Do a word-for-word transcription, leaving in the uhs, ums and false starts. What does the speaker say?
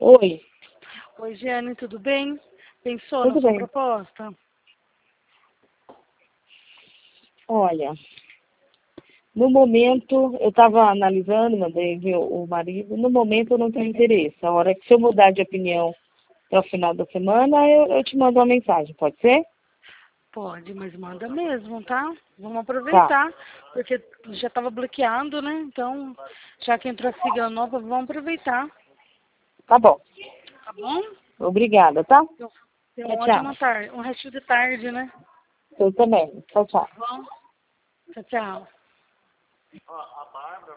Oi, Oi, Giane, tudo bem? Pensou tudo na sua bem. proposta? Olha, no momento, eu estava analisando, mandei ver o o marido, no momento eu não tenho interesse. A hora que se eu mudar de opinião até o final da semana, eu, eu te mando uma mensagem, pode ser? Pode, mas manda mesmo, tá? Vamos Tá, aproveitar, porque já estava bloqueado, né? Então, já que entrou a sigla nova, vamos aproveitar, tá bom. tá bom? Obrigada, tá? Então, tenha Tchau, uma tchau. ótima tarde, um resto de tarde, né? Eu também. Tchau, tchau. Tá bom? Tchau, tchau.